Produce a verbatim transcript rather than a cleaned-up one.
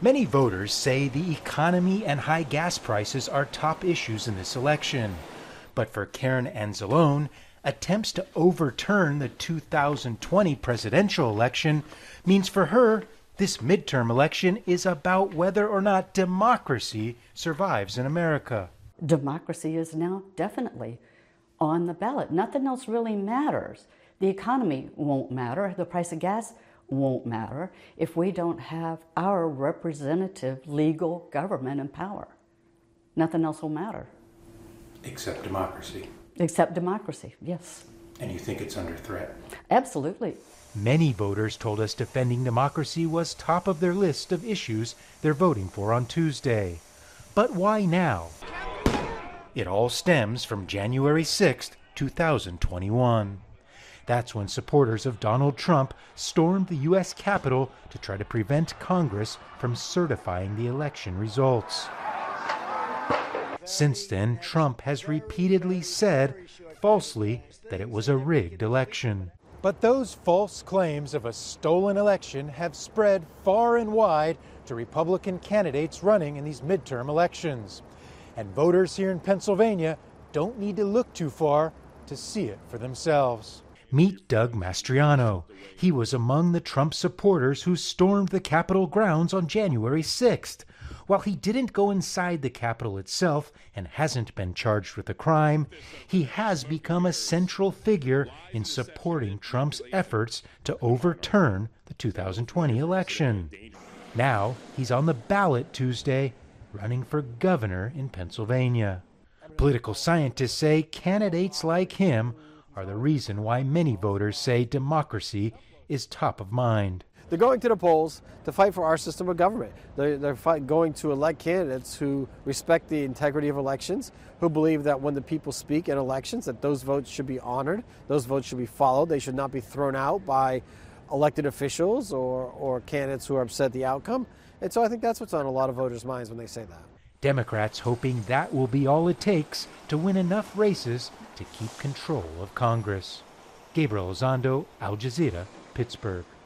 Many voters say the economy and high gas prices are top issues in this election. But for Karen Anzalone, attempts to overturn the two thousand twenty presidential election means for her this midterm election is about whether or not democracy survives in America. Democracy is now definitely on the ballot. Nothing else really matters. The economy won't matter. The price of gas won't matter if we don't have our representative legal government in power. Nothing else will matter. Except democracy. Except democracy, yes. And you think it's under threat? Absolutely. Many voters told us defending democracy was top of their list of issues they're voting for on Tuesday. But why now? It all stems from January sixth, two thousand twenty-one. That's when supporters of Donald Trump stormed the U S Capitol to try to prevent Congress from certifying the election results. Since then, Trump has repeatedly said, falsely, that it was a rigged election. But those false claims of a stolen election have spread far and wide to Republican candidates running in these midterm elections. And voters here in Pennsylvania don't need to look too far to see it for themselves. Meet Doug Mastriano. He was among the Trump supporters who stormed the Capitol grounds on January sixth. While he didn't go inside the Capitol itself and hasn't been charged with a crime, he has become a central figure in supporting Trump's efforts to overturn the two thousand twenty election. Now he's on the ballot Tuesday, running for governor in Pennsylvania. Political scientists say candidates like him are the reason why many voters say democracy is top of mind. They're going to the polls to fight for our system of government. They're, they're fight, going to elect candidates who respect the integrity of elections, who believe that when the people speak in elections, that those votes should be honored, those votes should be followed, they should not be thrown out by elected officials or, or candidates who are upset at the outcome. And so I think that's what's on a lot of voters' minds when they say that. Democrats hoping that will be all it takes to win enough races to keep control of Congress. Gabriel Elizondo, Al Jazeera, Pittsburgh.